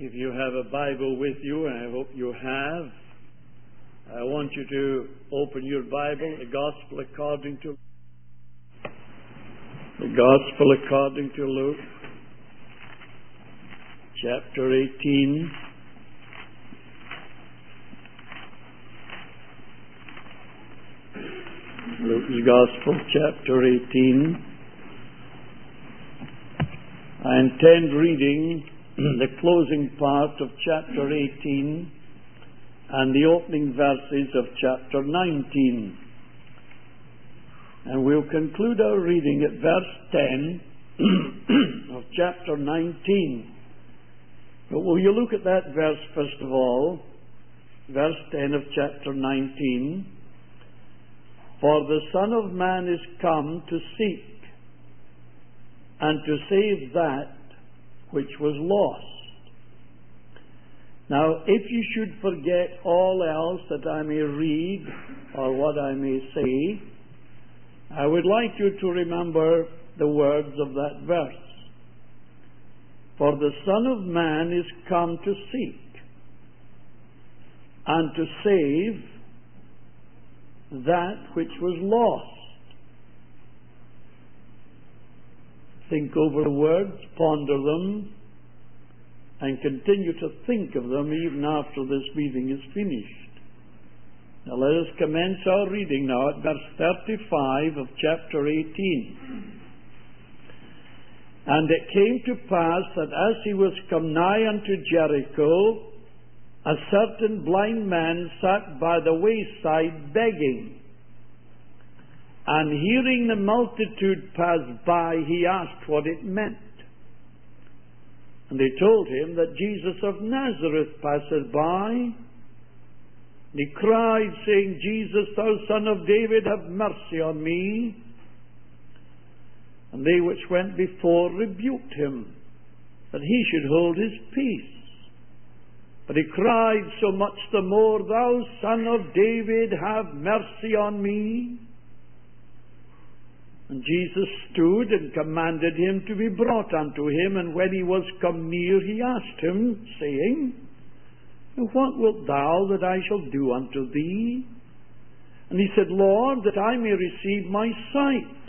If you have a Bible with you, and I hope you have, I want you to open your Bible, the Gospel according to Luke, chapter 18. Luke's Gospel, chapter 18. I intend reading the closing part of chapter 18 and the opening verses of chapter 19. And we'll conclude our reading at verse 10 of chapter 19. But will you look at that verse first of all? Verse 10 of chapter 19. For the Son of Man is come to seek and to save that which was lost. Now, if you should forget all else that I may read or what I may say, I would like you to remember the words of that verse. For the Son of Man is come to seek and to save that which was lost. Think over the words, ponder them, and continue to think of them even after this meeting is finished. Now let us commence our reading now at verse 35 of chapter 18. And it came to pass that as he was come nigh unto Jericho, a certain blind man sat by the wayside begging. And hearing the multitude pass by, he asked what it meant. And they told him that Jesus of Nazareth passeth by. And he cried, saying, Jesus, thou Son of David, have mercy on me. And they which went before rebuked him, that he should hold his peace. But he cried so much the more, Thou Son of David, have mercy on me. And Jesus stood and commanded him to be brought unto him. And when he was come near, he asked him, saying, What wilt thou that I shall do unto thee? And he said, Lord, that I may receive my sight.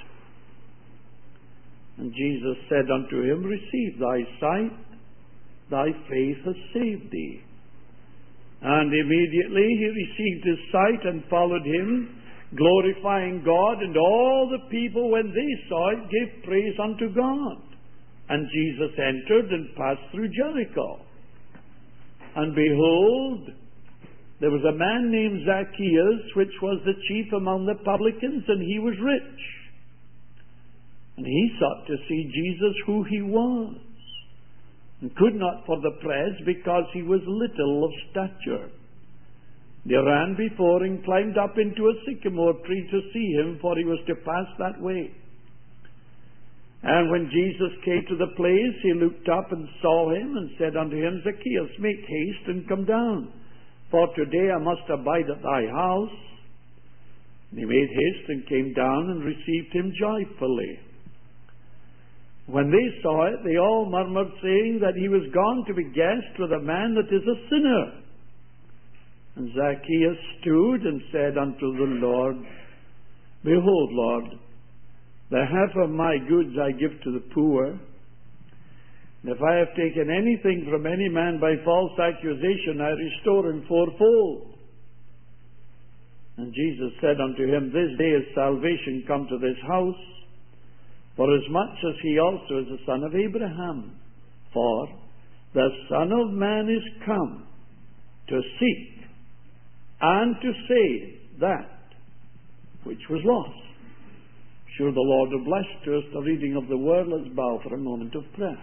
And Jesus said unto him, Receive thy sight, thy faith has saved thee. And immediately he received his sight and followed him, glorifying God, and all the people, when they saw it, gave praise unto God. And Jesus entered and passed through Jericho. And behold, there was a man named Zacchaeus, which was the chief among the publicans, and he was rich. And he sought to see Jesus who he was, and could not for the press, because he was little of stature. They ran before and climbed up into a sycamore tree to see him, for he was to pass that way. And when Jesus came to the place, he looked up and saw him, and said unto him, Zacchaeus, make haste and come down, for today I must abide at thy house. And he made haste and came down and received him joyfully. When they saw it, they all murmured, saying that he was gone to be guest with a man that is a sinner. And Zacchaeus stood and said unto the Lord, Behold, Lord, the half of my goods I give to the poor. And if I have taken anything from any man by false accusation, I restore him fourfold. And Jesus said unto him, This day is salvation come to this house, forasmuch as he also is the son of Abraham. For the Son of Man is come to seek and to save that which was lost. Sure, the Lord will bless to us the reading of the word. Let's bow for a moment of prayer.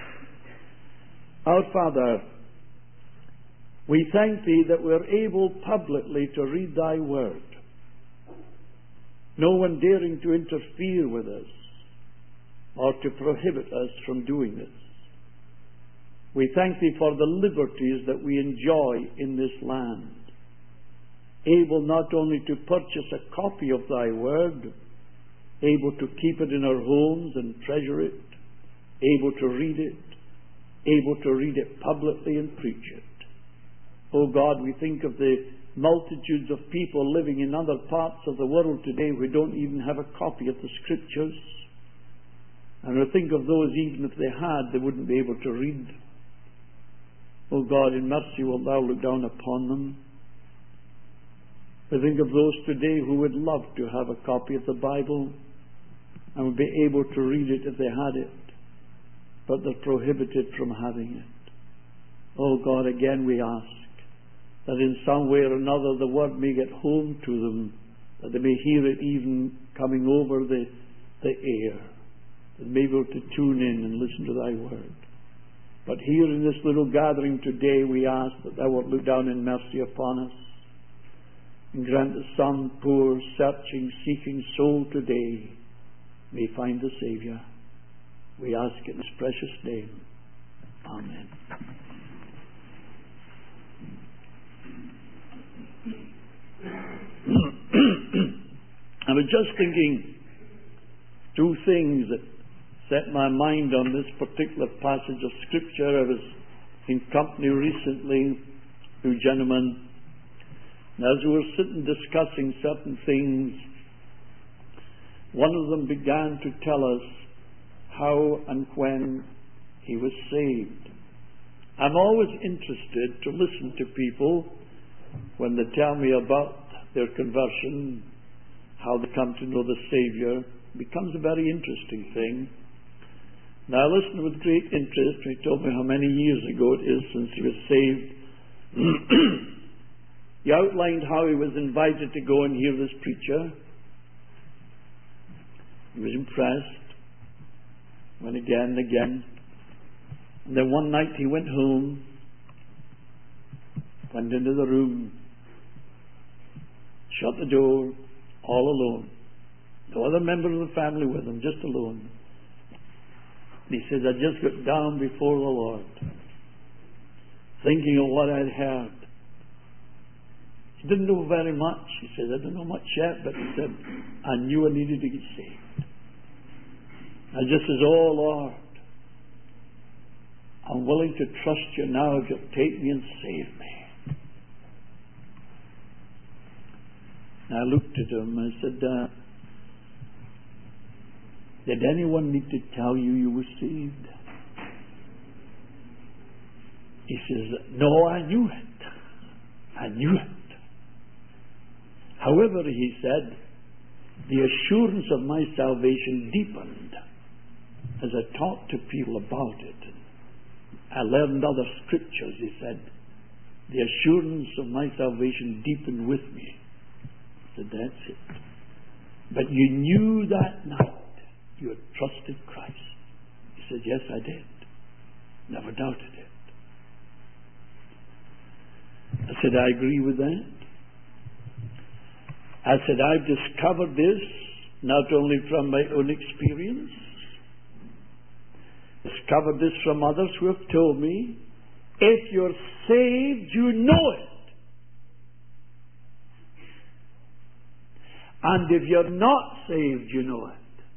Our Father, we thank Thee that we're able publicly to read Thy word. No one daring to interfere with us or to prohibit us from doing this. We thank Thee for the liberties that we enjoy in this land, able not only to purchase a copy of Thy word, able to keep it in our homes and treasure it, able to read it, able to read it publicly and preach it. Oh God, we think of the multitudes of people living in other parts of the world today who don't even have a copy of the Scriptures. And we think of those, even if they had, they wouldn't be able to read. Oh God, in mercy wilt thou look down upon them. We think of those today who would love to have a copy of the Bible and would be able to read it if they had it, but they're prohibited from having it. Oh God, again we ask that in some way or another the Word may get home to them, that they may hear it even coming over the air, that they may be able to tune in and listen to Thy Word. But here in this little gathering today, we ask that Thou wilt look down in mercy upon us and grant that some poor, searching, seeking soul today may find the Saviour. We ask it in His precious name. Amen. I was just thinking two things that set my mind on this particular passage of Scripture. I was in company recently with two gentlemen, and as we were sitting discussing certain things, one of them began to tell us how and when he was saved. I'm always interested to listen to people when they tell me about their conversion, how they come to know the Saviour. It becomes a very interesting thing. Now, I listened with great interest when he told me how many years ago it is since he was saved. He outlined how he was invited to go and hear this preacher. He was impressed. Went again and again. And then one night he went home, went into the room, shut the door, all alone. No other member of the family with him, just alone. And he says, I just got down before the Lord, thinking of what I'd heard. He didn't know very much. He said, I don't know much yet, but he said, I knew I needed to get saved. I just says, oh Lord, I'm willing to trust you now if you'll take me and save me. And I looked at him and I said, did anyone need to tell you you were saved? He says, no, I knew it. I knew it. However, he said, the assurance of my salvation deepened as I talked to people about it. I learned other scriptures. He said, the assurance of my salvation deepened with me. I said, that's it. But you knew that night you had trusted Christ. He said, yes, I did. Never doubted it. I said, I agree with that. I said, I've discovered this not only from my own experience, discovered this from others who have told me, if you're saved, you know it. And if you're not saved, you know it.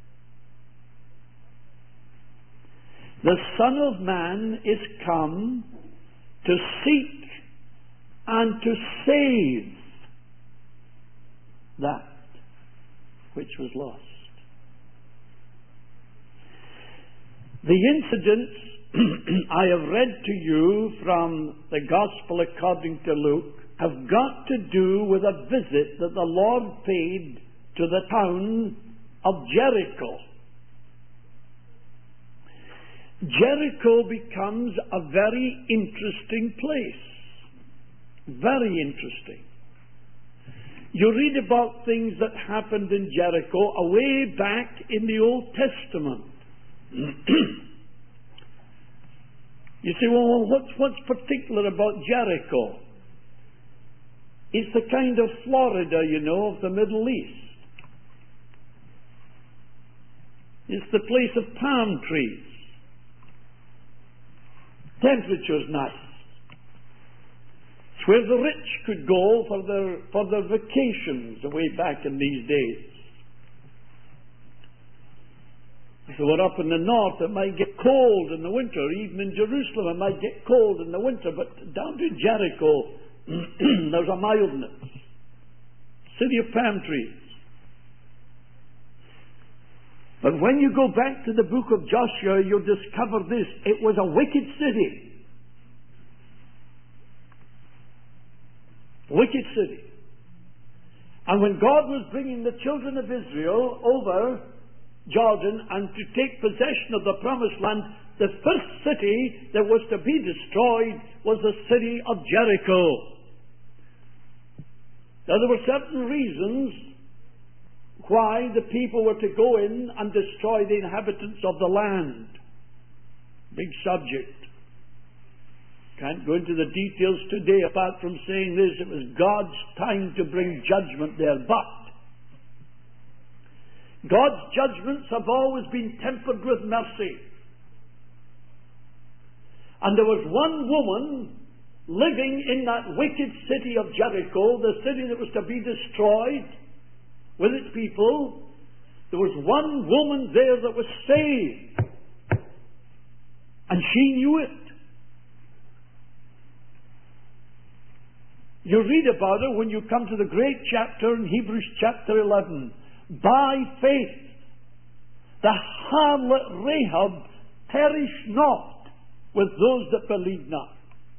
The Son of Man is come to seek and to save that which was lost. The incidents I have read to you from the Gospel according to Luke have got to do with a visit that the Lord paid to the town of Jericho. Jericho becomes a very interesting place. Very interesting. You read about things that happened in Jericho away back in the Old Testament. You say, well, what's particular about Jericho? It's the kind of Florida, of the Middle East. It's the place of palm trees. Temperature's nice. It's where the rich could go for their vacations way back in these days. they were up in the north, it might get cold in the winter. Even in Jerusalem, it might get cold in the winter. But down to Jericho, there's a mildness. City of palm trees. But when you go back to the book of Joshua, you'll discover this. It was a wicked city. Wicked city. And when God was bringing the children of Israel over Jordan and to take possession of the promised land, the first city that was to be destroyed was the city of Jericho. Now there were certain reasons why the people were to go in and destroy the inhabitants of the land. Big subject. Can't go into the details today apart from saying this. It was God's time to bring judgment there. But God's judgments have always been tempered with mercy. And there was one woman living in that wicked city of Jericho, the city that was to be destroyed with its people. There was one woman there that was saved. And she knew it. You read about her when you come to the great chapter in Hebrews chapter 11. By faith, the harlot Rahab perished not with those that believe not.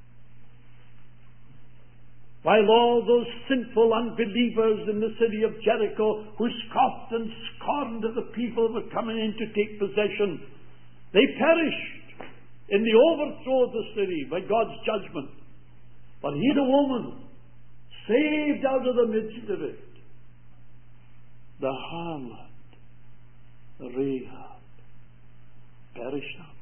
While all those sinful unbelievers in the city of Jericho who scoffed and scorned at the people who were coming in to take possession, they perished in the overthrow of the city by God's judgment. But here a woman saved out of the midst of it, the harlot, the Rahab, perished not.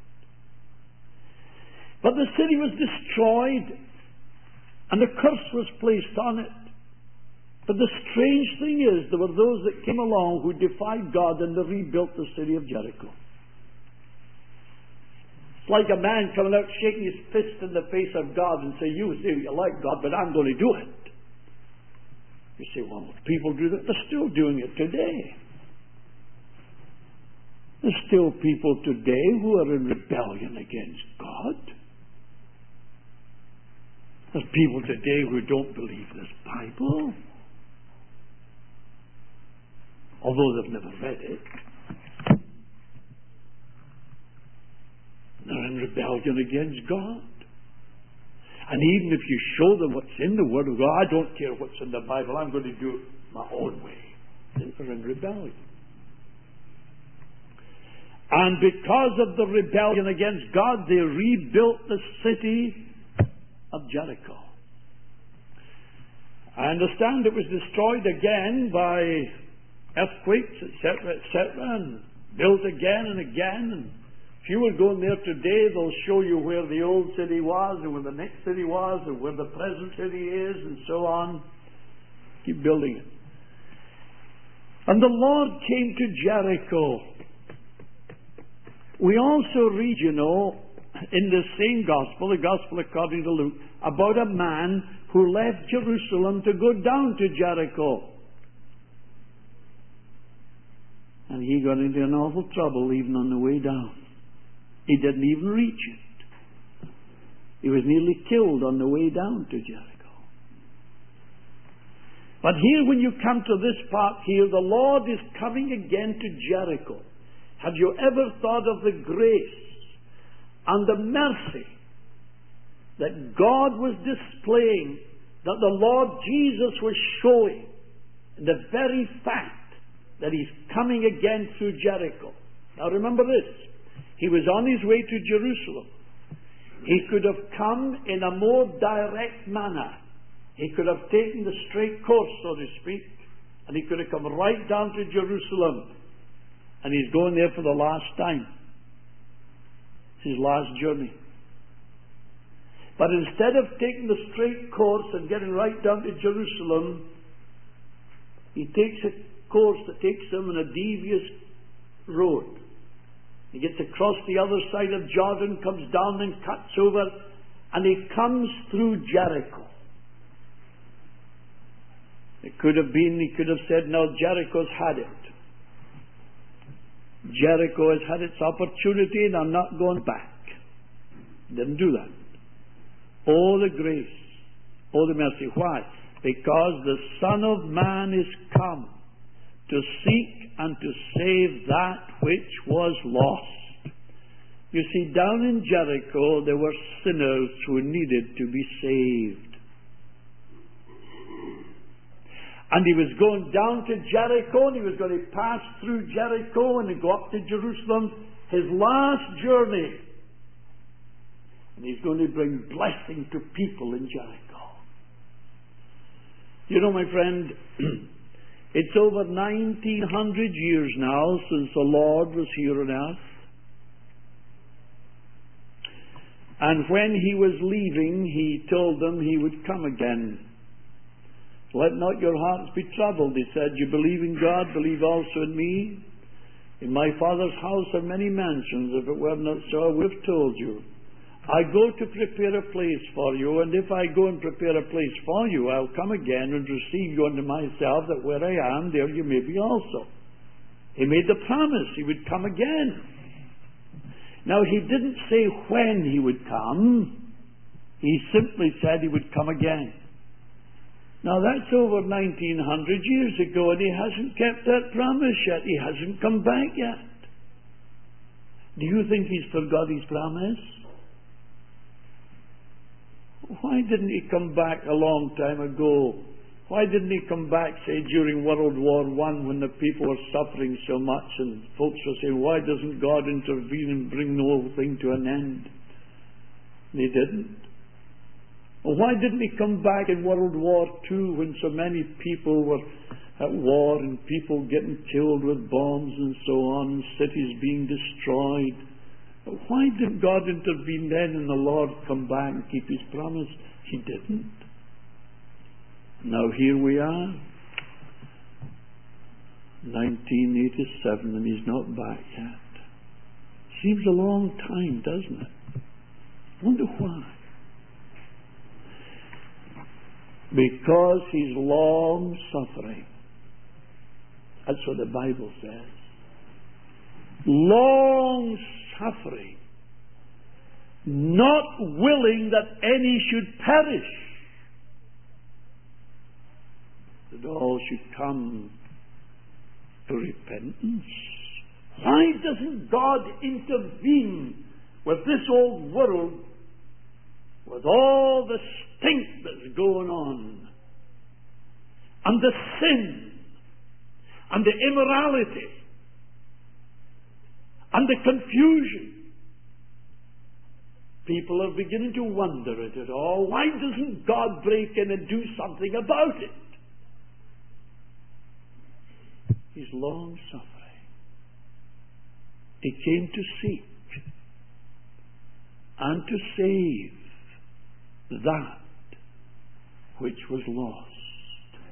But the city was destroyed, and a curse was placed on it. But the strange thing is, there were those that came along who defied God and they rebuilt the city of Jericho. It's like a man coming out shaking his fist in the face of God and say, you say you like God, but I'm going to do it. You say, well, people do that. They're still doing it today. There's still people today who are in rebellion against God. There's people today who don't believe this Bible, although they've never read it. They're in rebellion against God. And even if you show them what's in the Word of God, I don't care what's in the Bible, I'm going to do it my own way. They're in rebellion. And because of the rebellion against God, they rebuilt the city of Jericho. I understand it was destroyed again by earthquakes, etc., and built again and again. And if you were going there today, they'll show you where the old city was, and where the next city was, and where the present city is, and so on. Keep building it. And the Lord came to Jericho. We also read, you know, in the same gospel, the gospel according to Luke, about a man who left Jerusalem to go down to Jericho. And he got into an awful trouble even on the way down. He didn't even reach it. He was nearly killed on the way down to Jericho. But here, when you come to this part here, the Lord is coming again to Jericho. Have you ever thought of the grace and the mercy that God was displaying, that the Lord Jesus was showing in the very fact that He's coming again through Jericho? Now remember this. He was on His way to Jerusalem. He could have come in a more direct manner. He could have taken the straight course, so to speak, and He could have come right down to Jerusalem. And He's going there for the last time. It's His last journey. But instead of taking the straight course and getting right down to Jerusalem, He takes a course that takes Him on a devious road. He gets across the other side of Jordan, comes down and cuts over, and he comes through Jericho. It could have been, he could have said, no, Jericho's had it. Jericho has had its opportunity and I'm not going back. Didn't do that. Oh, the grace. Oh, the mercy. Why? Because the Son of Man is come to seek and to save that which was lost. You see, down in Jericho there were sinners who needed to be saved. And he was going down to Jericho, and he was going to pass through Jericho and go up to Jerusalem, his last journey. And he's going to bring blessing to people in Jericho. You know, my friend, it's over 1900 years now since the Lord was here on earth. And when he was leaving, he told them he would come again. Let not your hearts be troubled, he said. You believe in God, believe also in me. In my Father's house are many mansions. If it were not so, I would have told you. I go to prepare a place for you, and if I go and prepare a place for you, I'll come again and receive you unto myself, that where I am, there you may be also. He made the promise he would come again. Now, he didn't say when he would come. He simply said he would come again. Now, that's over 1900 years ago, and he hasn't kept that promise yet. He hasn't come back yet. Do you think he's forgot his promise? Why didn't he come back a long time ago? Why didn't he come back, say, during World War I, when the people were suffering so much, and folks were saying, why doesn't God intervene and bring the whole thing to an end? He didn't. Why didn't he come back in World War II, when so many people were at war and people getting killed with bombs and so on, cities being destroyed? Why didn't God intervene then and the Lord come back and keep his promise? He didn't. Now here we are, 1987, and he's not back yet. Seems a long time, doesn't it? Wonder why. Because he's long suffering. That's what the Bible says. Long suffering. Not willing that any should perish, that all should come to repentance. Why doesn't God intervene with this old world, with all the stink that's going on, and the sin, and the immorality, and the confusion? People are beginning to wonder at it all. Why doesn't God break in and do something about it? He's long suffering. He came to seek and to save that which was lost.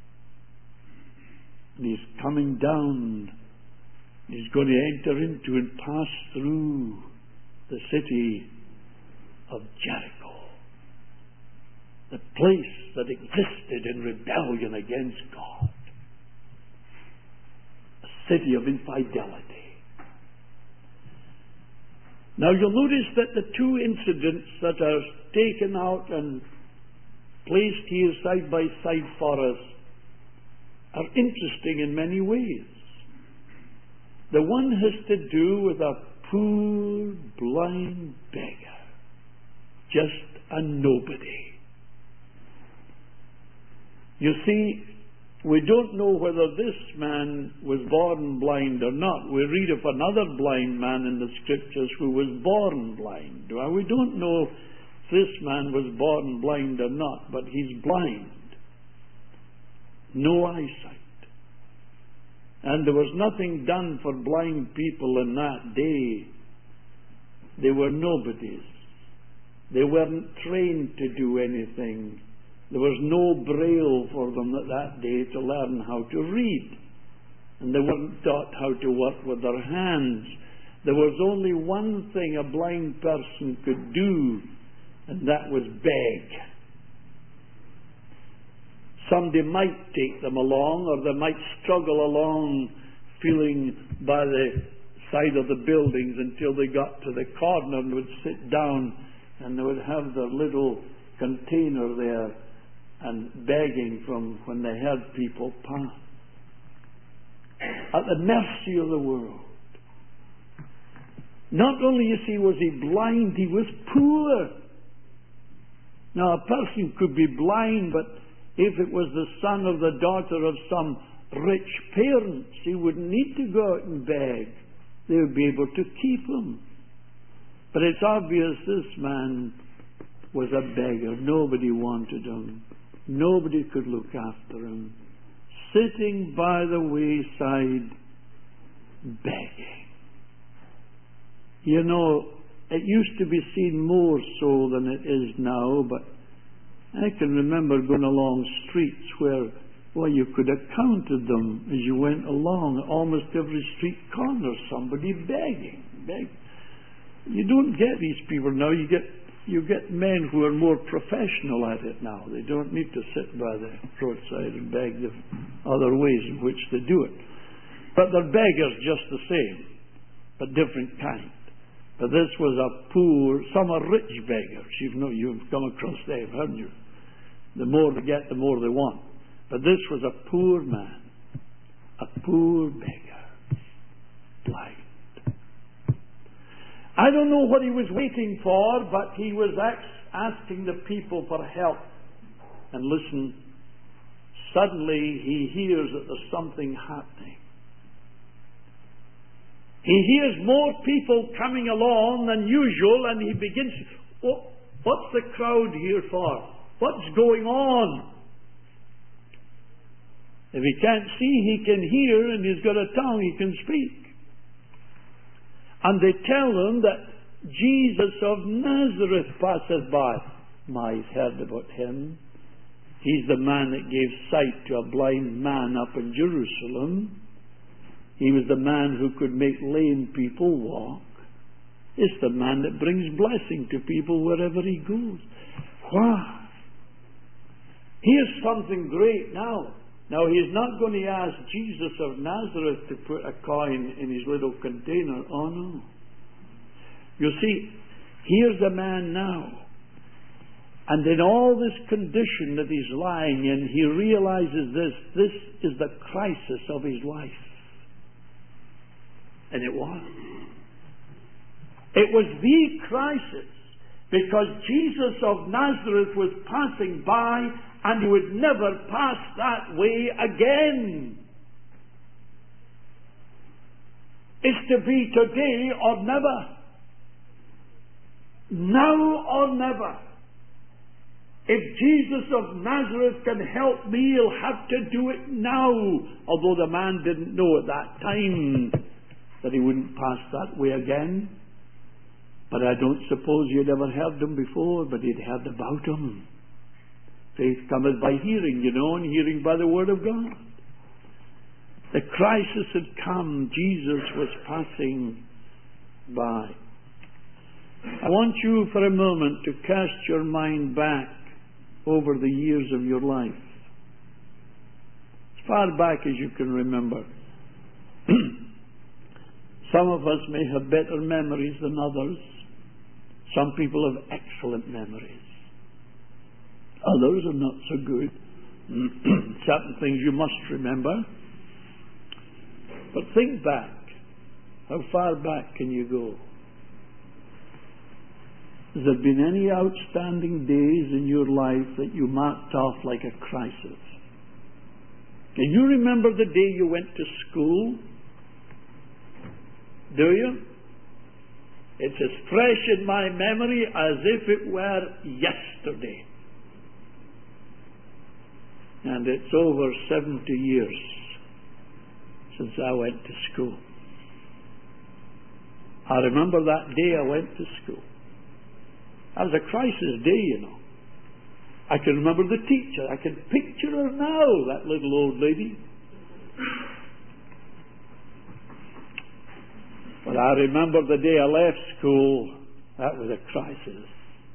And he's coming down. He's going to enter into and pass through the city of Jericho, the place that existed in rebellion against God, a city of infidelity. Now you'll notice that the two incidents that are taken out and placed here side by side for us are interesting in many ways. The one has to do with a poor blind beggar, just a nobody. You see, we don't know whether this man was born blind or not. We read of another blind man in the Scriptures who was born blind. Well, we don't know if this man was born blind or not, but he's blind. No eyesight. And there was nothing done for blind people in that day. They were nobodies. They weren't trained to do anything. There was no braille for them at that day to learn how to read. And they weren't taught how to work with their hands. There was only one thing a blind person could do, and that was beg. Somebody might take them along, or they might struggle along feeling by the side of the buildings until they got to the corner and would sit down, and they would have their little container there and begging from when they had people pass. At the mercy of the world. Not only, you see, was he blind, he was poor. Now, a person could be blind, but if it was the son or the daughter of some rich parents, he wouldn't need to go out and beg. They would be able to keep him. But it's obvious this man was a beggar. Nobody wanted him. Nobody could look after him. Sitting by the wayside, begging. You know, it used to be seen more so than it is now, but I can remember going along streets where, well, you could have counted them as you went along. Almost every street corner, somebody begging. You don't get these people now. You get men who are more professional at it now. They don't need to sit by the roadside and beg. The other ways in which they do it. But they're beggars just the same, but different kind. But this was a poor, some are rich beggars. You've come across them, haven't you? The more they get, the more they want. But this was a poor man, a poor beggar, blind. I don't know what he was waiting for, but he was asking the people for help. And listen, suddenly he hears that there's something happening. He hears more people coming along than usual, and he begins, what's the crowd here for? What's going on? If he can't see, he can hear, and he's got a tongue, he can speak. And they tell him that Jesus of Nazareth passes by. I've heard about him. He's the man that gave sight to a blind man up in Jerusalem. He was the man who could make lame people walk. It's the man that brings blessing to people wherever he goes. Wow! Here's something great now. Now, he's not going to ask Jesus of Nazareth to put a coin in his little container. Oh, no. You see, here's a man now. And in all this condition that he's lying in, he realizes this is the crisis of his life. And it was. It was the crisis, because Jesus of Nazareth was passing by, and he would never pass that way again. It's to be today or never. Now or never. If Jesus of Nazareth can help me, he'll have to do it now. Although the man didn't know at that time that he wouldn't pass that way again. But I don't suppose you'd ever heard him before, but he'd heard about him. Faith cometh by hearing, and hearing by the word of God. The crisis had come. Jesus was passing by. I want you for a moment to cast your mind back over the years of your life. As far back as you can remember. Some of us may have better memories than others. Some people have excellent memories. Others are not so good. Certain things you must remember. But think back. How far back can you go? Has there been any outstanding days in your life that you marked off like a crisis? Can you remember the day you went to school? Do you? It's as fresh in my memory as if it were yesterday. And it's over 70 years since I went to school. I remember that day I went to school. That was a crisis day, I can remember the teacher. I can picture her now, that little old lady. But I remember the day I left school. That was a crisis.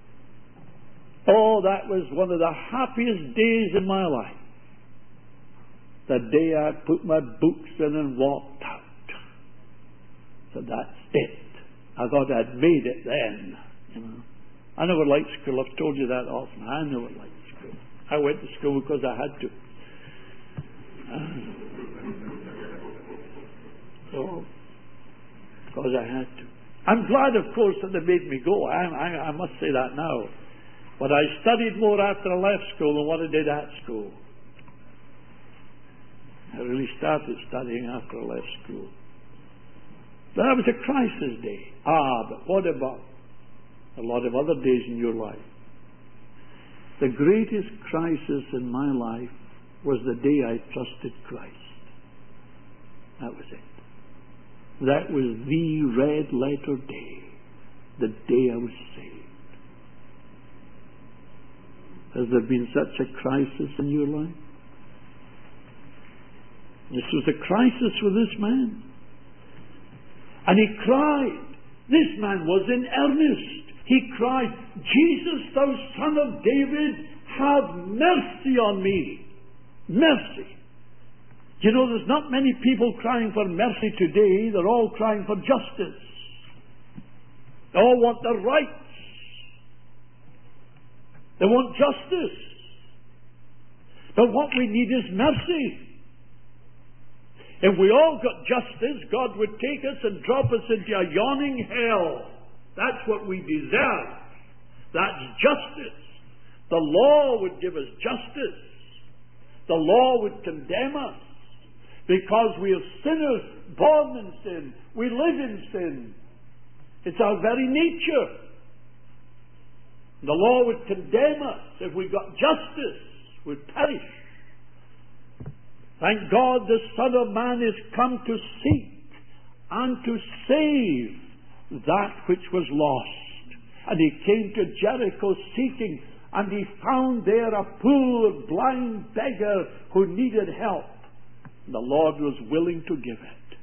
Oh, that was one of the happiest days in my life. The day I put my books in and walked out. So that's it. I thought I'd made it then. You know. I never liked school. I've told you that often. I never liked school. I went to school because I had to. So, because I had to. I'm glad, of course, that they made me go. I must say that now. But I studied more after I left school than what I did at school. I really started studying after I left school. But that was a crisis day. But what about a lot of other days in your life? The greatest crisis in my life was the day I trusted Christ. That was it. That was the red letter day, the day I was saved. Has there been such a crisis in your life? This was a crisis for this man. And he cried. This man was in earnest. He cried, Jesus, thou Son of David, have mercy on me. Mercy. You know, there's not many people crying for mercy today. They're all crying for justice. They all want their rights. They want justice. But what we need is mercy. If we all got justice, God would take us and drop us into a yawning hell. That's what we deserve. That's justice. The law would give us justice. The law would condemn us. Because we are sinners, born in sin. We live in sin. It's our very nature. The law would condemn us. If we got justice, we'd perish. Thank God the Son of Man is come to seek and to save that which was lost. And he came to Jericho seeking, and he found there a poor blind beggar who needed help. The Lord was willing to give it.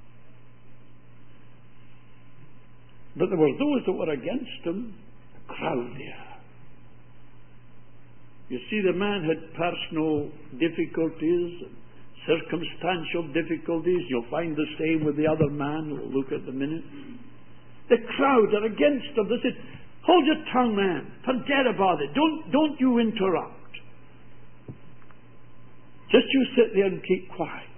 But there were those that were against him, a crowd there. You see, the man had personal difficulties and circumstantial difficulties. You'll find the same with the other man we'll look at in a minute. The crowd are against him. They said, hold your tongue, man. Forget about it. Don't you interrupt. Just you sit there and keep quiet.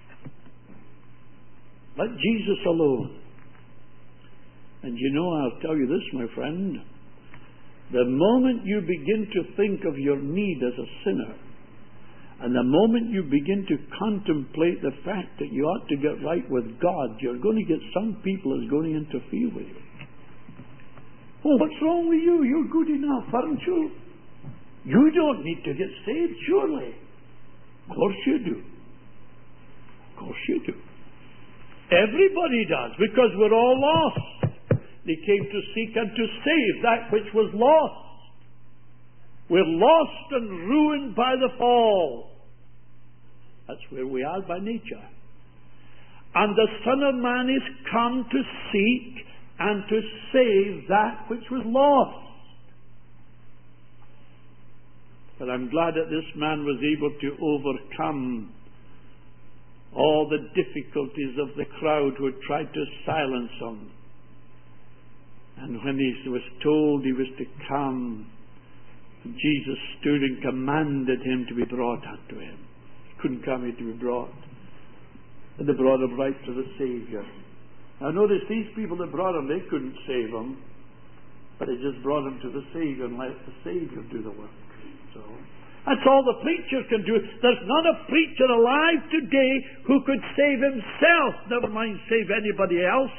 Let Jesus alone. And you know, I'll tell you this, my friend. The moment you begin to think of your need as a sinner, and the moment you begin to contemplate the fact that you ought to get right with God, you're going to get some people that's going to interfere with you. Oh, what's wrong with you? You're good enough, aren't you? You don't need to get saved, surely. Of course you do. Of course you do. Everybody does, because we're all lost. They came to seek and to save that which was lost. We're lost and ruined by the fall. That's where we are by nature. And the Son of Man is come to seek and to save that which was lost. But I'm glad that this man was able to overcome all the difficulties of the crowd who had tried to silence him. And when he was told he was to come, Jesus stood and commanded him to be brought unto him. He couldn't come, he had to be brought. And they brought him right to the Saviour. Now notice, these people that brought him, they couldn't save him, but they just brought him to the Saviour and let the Saviour do the work. So that's all the preacher can do. There's not a preacher alive today who could save himself, never mind save anybody else.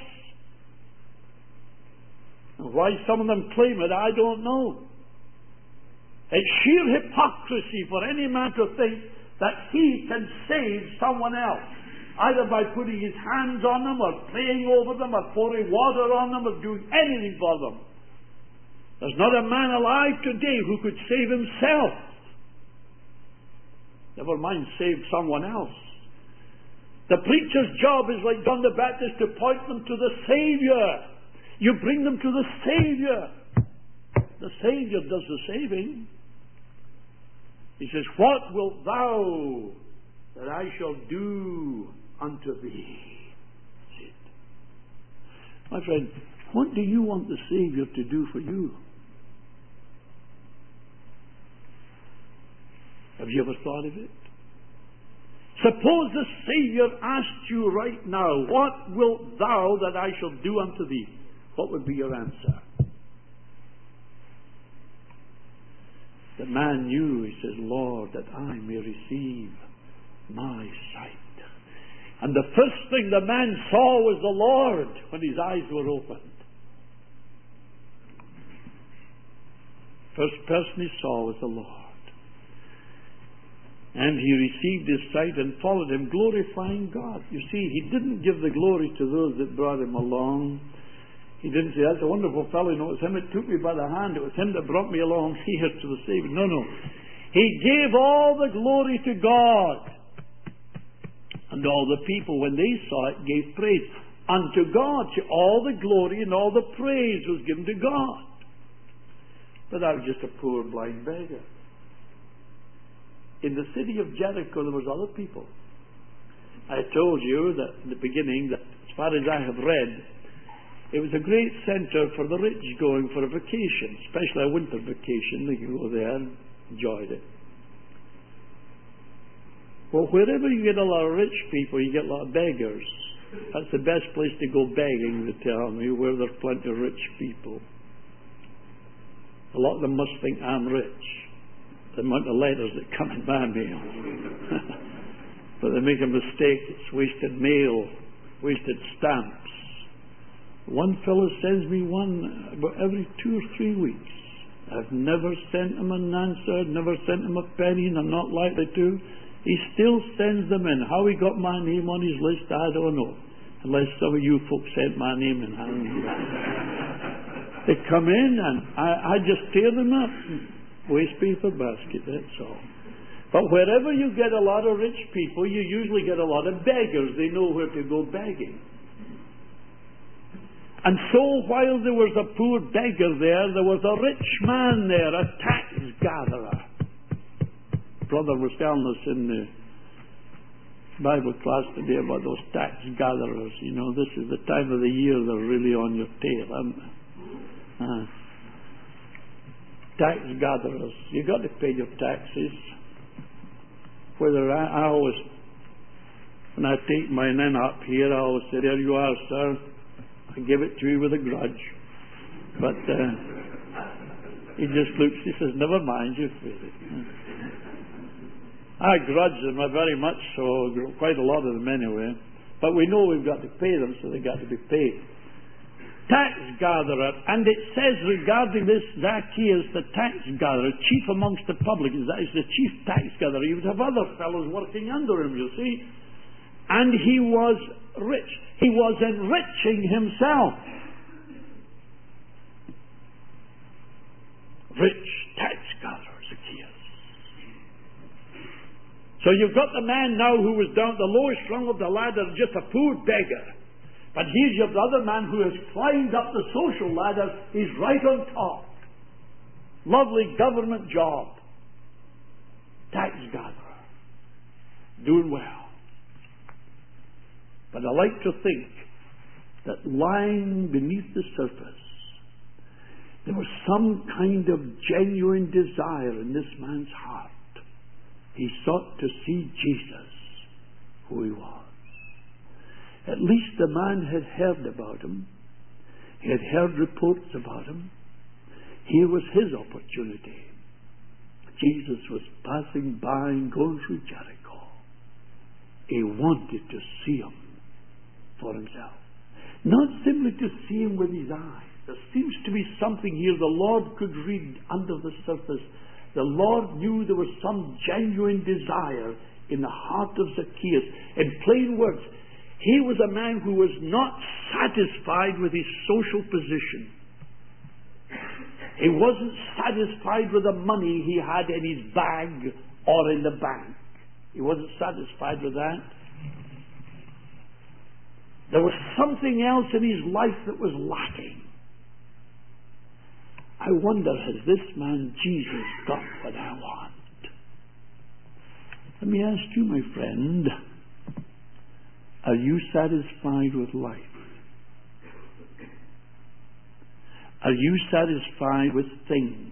And why some of them claim it, I don't know. It's sheer hypocrisy for any man to think that he can save someone else, either by putting his hands on them or praying over them or pouring water on them or doing anything for them. There's not a man alive today who could save himself. Never mind save someone else. The preacher's job is like John the Baptist, to point them to the Saviour. You bring them to the Saviour. The Saviour does the saving. He says, what wilt thou that I shall do unto thee? That's it. My friend, what do you want the Savior to do for you? Have you ever thought of it? Suppose the Savior asked you right now, what wilt thou that I shall do unto thee? What would be your answer? The man knew, he says, Lord, that I may receive my sight. And the first thing the man saw was the Lord when his eyes were opened. First person he saw was the Lord. And he received his sight and followed him, glorifying God. You see, he didn't give the glory to those that brought him along. He didn't say, that's a wonderful fellow. No, it was him that took me by the hand. It was him that brought me along here to the Savior. No, no. He gave all the glory to God. And all the people, when they saw it, gave praise unto God. So all the glory and all the praise was given to God. But that was just a poor blind beggar. In the city of Jericho, there was other people. I told you that in the beginning, that as far as I have read, it was a great centre for the rich going for a vacation, especially a winter vacation. They could go there and enjoy it. Well, wherever you get a lot of rich people, you get a lot of beggars. That's the best place to go begging, they tell me, where there's plenty of rich people. A lot of them must think I'm rich. The amount of letters that come in my mail. But they make a mistake. It's wasted mail, wasted stamps. One fellow sends me one about every 2 or 3 weeks. I've never sent him an answer, I've never sent him a penny, and I'm not likely to. He still sends them in. How he got my name on his list, I don't know. Unless some of you folks sent my name in hand. They come in and I just tear them up. Waste paper basket, that's all. But wherever you get a lot of rich people, you usually get a lot of beggars. They know where to go begging. And so while there was a poor beggar there was a rich man there, a tax gatherer. Brother was telling us in the Bible class today about those tax gatherers. You know, this is the time of the year they're really on your tail, aren't they? Tax gatherers. You got to pay your taxes. Whether I always, when I take mine in up here, I always say, there you are, sir. I give it to you with a grudge. But he just looks, he says, never mind, you pay it. I grudge them very much so, quite a lot of them anyway. But we know we've got to pay them, so they got to be paid. Tax gatherer, and it says regarding this Zacchaeus, the tax gatherer, chief amongst the public, that is the chief tax gatherer. He would have other fellows working under him, you see. And he was rich. He was enriching himself. Rich tax gatherer, Zacchaeus. So you've got the man now who was down the lowest rung of the ladder, just a poor beggar. But here's your other man who has climbed up the social ladder. He's right on top. Lovely government job. Tax gatherer. Doing well. But I like to think that lying beneath the surface, there was some kind of genuine desire in this man's heart. He sought to see Jesus, who he was. At least the man had heard about him. He had heard reports about him. Here was his opportunity. Jesus was passing by and going through Jericho. He wanted to see him for himself. Not simply to see him with his eyes. There seems to be something here the Lord could read under the surface. The Lord knew there was some genuine desire in the heart of Zacchaeus. In plain words, he was a man who was not satisfied with his social position. He wasn't satisfied with the money he had in his bag or in the bank. He wasn't satisfied with that. There was something else in his life that was lacking. I wonder, has this man Jesus got what I want? Let me ask you, my friend, are you satisfied with life? Are you satisfied with things?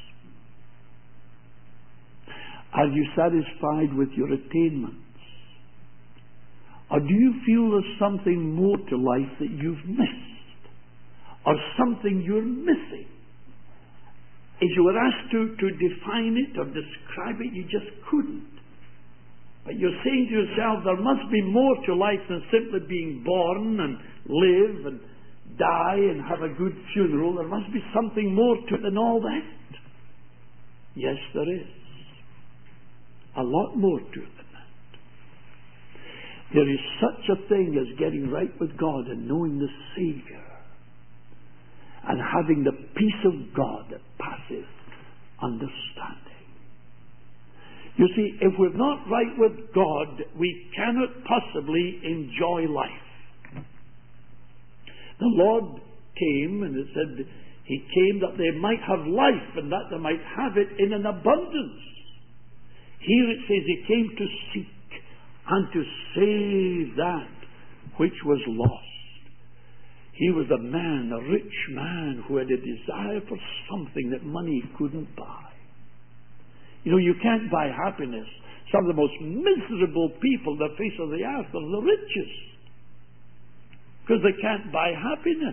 Are you satisfied with your attainments? Or do you feel there's something more to life that you've missed? Or something you're missing? If you were asked to define it or describe it, you just couldn't. But you're saying to yourself, there must be more to life than simply being born and live and die and have a good funeral. There must be something more to it than all that. Yes, there is. A lot more to it than that. There is such a thing as getting right with God and knowing the Savior and having the peace of God that passes understanding. You see, if we're not right with God, we cannot possibly enjoy life. The Lord came, and it said He came that they might have life and that they might have it in an abundance. Here it says He came to seek and to save that which was lost. He was a man, a rich man, who had a desire for something that money couldn't buy. You know, you can't buy happiness. Some of the most miserable people on the face of the earth are the richest, because they can't buy happiness.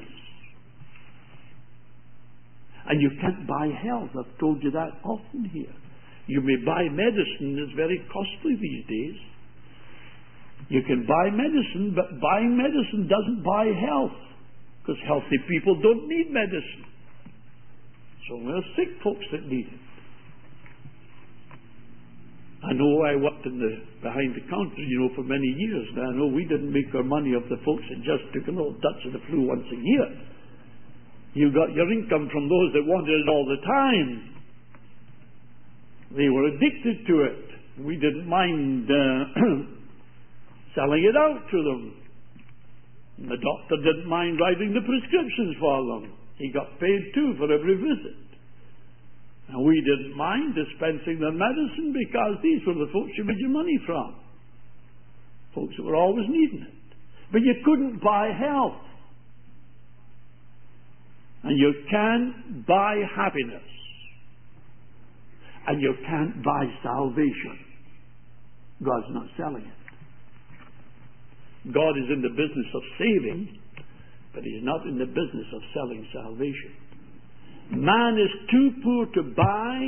And you can't buy health. I've told you that often here. You may buy medicine that's very costly these days. You can buy medicine, but buying medicine doesn't buy health, because healthy people don't need medicine. So there are sick folks that need it. I know I worked behind the counter, for many years. Now I know we didn't make our money off the folks that just took a little touch of the flu once a year. You got your income from those that wanted it all the time. They were addicted to it. We didn't mind selling it out to them. The doctor didn't mind writing the prescriptions for them. He got paid too for every visit. And we didn't mind dispensing the medicine, because these were the folks you made your money from. Folks that were always needing it. But you couldn't buy health. And you can't buy happiness. And you can't buy salvation. God's not selling it. God is in the business of saving, but He's not in the business of selling salvation. Man is too poor to buy.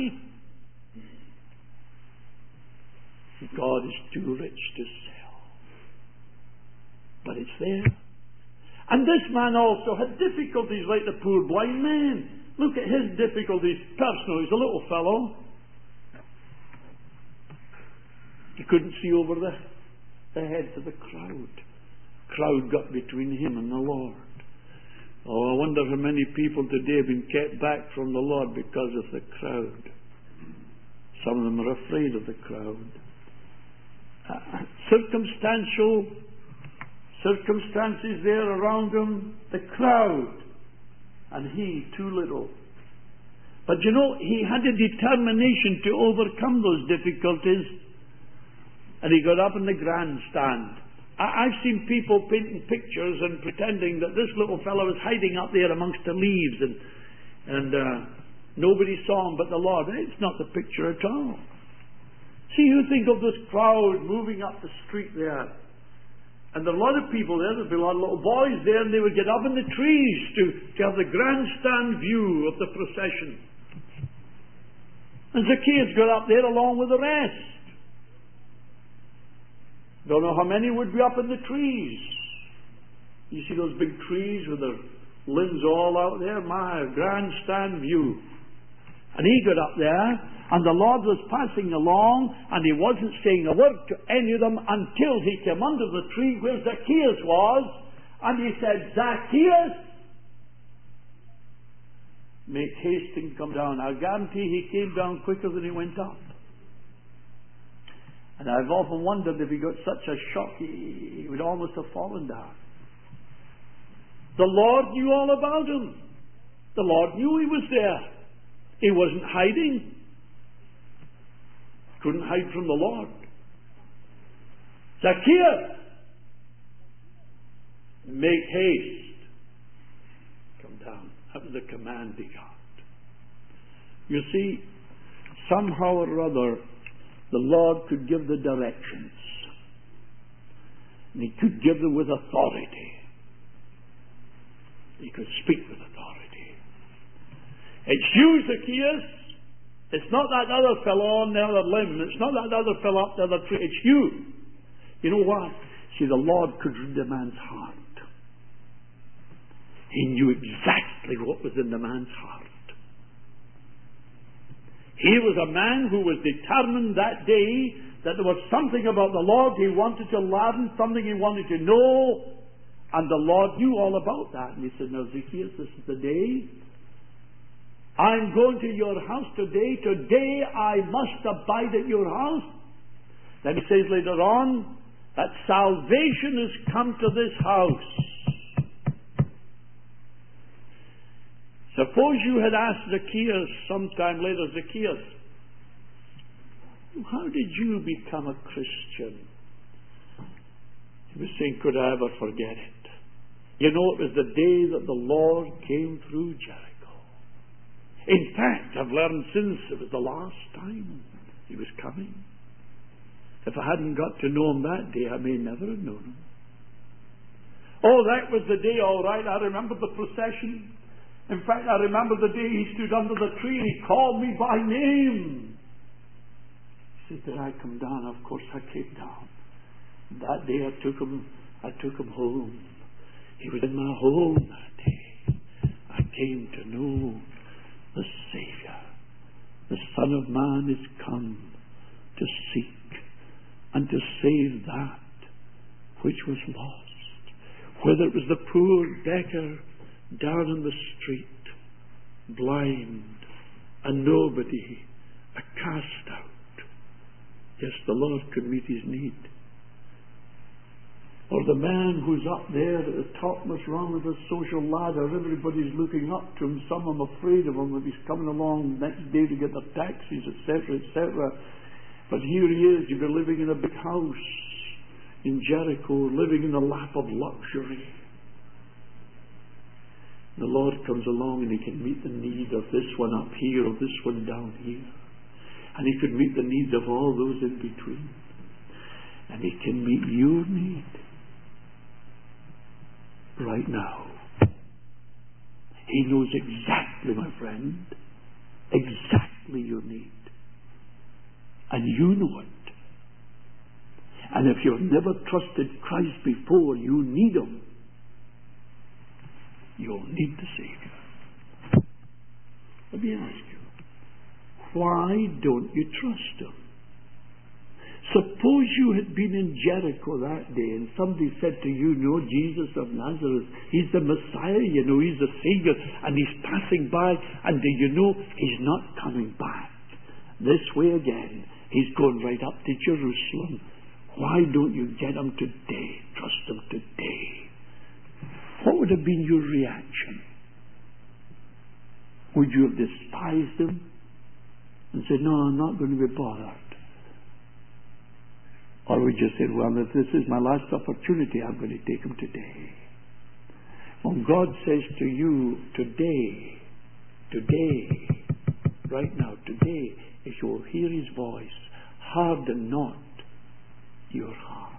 God is too rich to sell. But it's there. And this man also had difficulties like the poor blind man. Look at his difficulties personal. He's a little fellow. He couldn't see over the heads of the crowd. Crowd got between him and the Lord. Oh, I wonder how many people today have been kept back from the Lord because of the crowd. Some of them are afraid of the crowd. Circumstances there around him, the crowd, and he too little. But he had a determination to overcome those difficulties. And he got up in the grandstand. I've seen people painting pictures and pretending that this little fellow was hiding up there amongst the leaves and nobody saw him but the Lord. It's not the picture at all. See, you think of this crowd moving up the street there. And there are a lot of people there. There'd be a lot of little boys there, and they would get up in the trees to have the grandstand view of the procession. And Zacchaeus got up there along with the rest. Don't know how many would be up in the trees. You see those big trees with their limbs all out there? My grandstand view. And he got up there, and the Lord was passing along, and He wasn't saying a word to any of them until He came under the tree where Zacchaeus was, and He said, "Zacchaeus, make haste and come down." I guarantee he came down quicker than he went up. And I've often wondered if he got such a shock, he would almost have fallen down. The Lord knew all about him. The Lord knew he was there. He wasn't hiding. Couldn't hide from the Lord. Zacchaeus, make haste. Come down. That was the command he got. You see, somehow or other, the Lord could give the directions. And he could give them with authority. He could speak with authority. It's you, Zacchaeus. It's not that other fellow on the other limb. It's not that other fellow up the other tree. It's you. You know what? See, the Lord could read the man's heart. He knew exactly what was in the man's heart. He was a man who was determined that day that there was something about the Lord he wanted to learn, something he wanted to know, and the Lord knew all about that. And he said, now Zacchaeus, this is the day. I'm going to your house today. Today I must abide at your house. Then he says later on that salvation has come to this house. Suppose you had asked Zacchaeus sometime later, Zacchaeus, how did you become a Christian? He was saying, could I ever forget it? You know, it was the day that the Lord came through Jericho. In fact, I've learned since it was the last time he was coming. If I hadn't got to know him that day, I may never have known him. Oh, that was the day, all right. I remember the procession. In fact, I remember the day he stood under the tree and he called me by name. He said, did I come down? Of course I came down. That day I took him home. He was in my home that day. I came to know the Savior. The Son of Man is come to seek and to save that which was lost. Whether it was the poor beggar down in the street, blind, and nobody, a cast out. Yes, the Lord could meet his need. Or the man who's up there at the topmost rung of the social ladder, everybody's looking up to him, some of them afraid of him if he's coming along next day to get their taxis, etc., etc. But here he is, you've been living in a big house in Jericho, living in the lap of luxury. The Lord comes along and he can meet the need of this one up here or this one down here. And he could meet the needs of all those in between. And he can meet your need right now. He knows exactly, my friend, exactly your need. And you know it. And if you've never trusted Christ before, you need him. You'll need the Savior. Let me ask you, why don't you trust him? Suppose you had been in Jericho that day and somebody said to you, no, Jesus of Nazareth, he's the Messiah, you know, he's the Savior, and he's passing by, and do you know, he's not coming back this way again. He's going right up to Jerusalem. Why don't you get him today? Trust him today. What would have been your reaction? Would you have despised him and said, no, I'm not going to be bothered? Or would you say, well, if this is my last opportunity, I'm going to take him today? Well, God says to you, today, right now, today, if you'll hear his voice, harden not your heart.